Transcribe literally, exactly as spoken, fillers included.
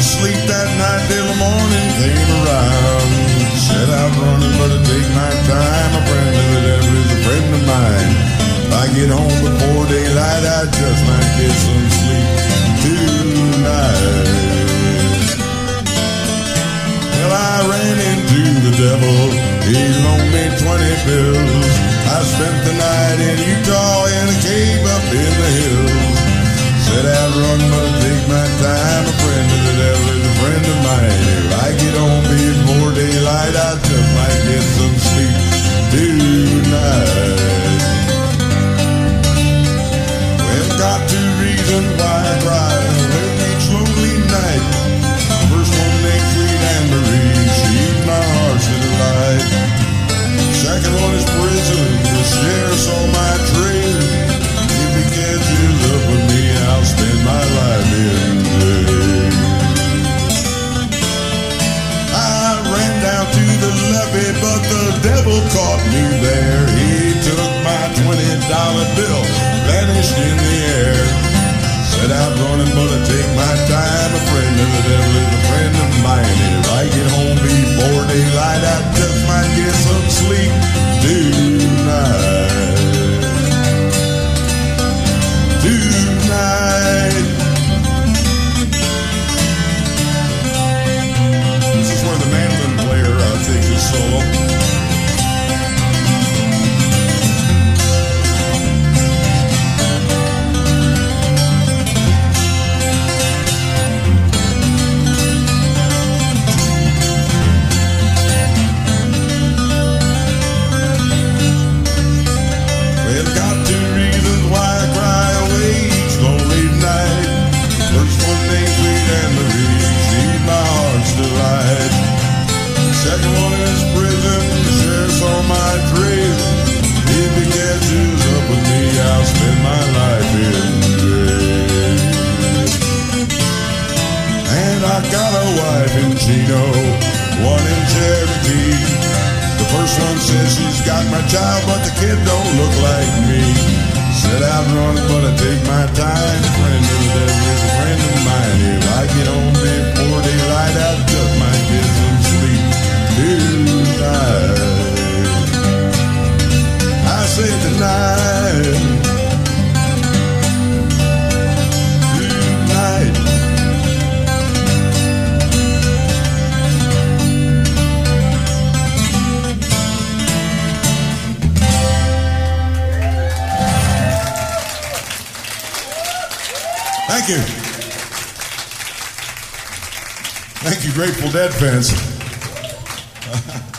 sleep that night till the morning came around. Set out running, but it take my time. A friend of the devil is a friend of mine. If I get home before daylight, I just might get some sleep tonight. Well, I ran into the devil. He loaned me twenty bills. I spent the night in Utah in a cave up in the hills. Said I'd run, but it take my time. A friend of the devil is a friend of mine. If I get home before daylight, I just might get some sleep tonight. Well, got two reasons why I cry when each lonely night. First one named Sweet Anne Marie, she's my heart's delight. Second one is prison, the sheriff saw my trade. If he catches up with me, I'll spend my life in jail. I ran down to the levee, but the devil caught me there. He took my twenty dollar bill, vanished in the air. Set out running, but I take my time. A friend of the devil is a friend of mine. If I get home before daylight, I just might get some sleep tonight. Tonight. This is where the mandolin player uh, takes his solo. Second one is prison, the sheriff's on my trail. If he catches up with me, I'll spend my life in jail. And I got a wife in Chino, one in Cherokee. The first one says she's got my child, but the kid don't look like me. Set out running, but I take my time. Friend of the devil is a friend of mine. If I get home before daylight, I just might get some sleep tonight. I say tonight. Tonight. Thank you. Thank you, Grateful Dead fans.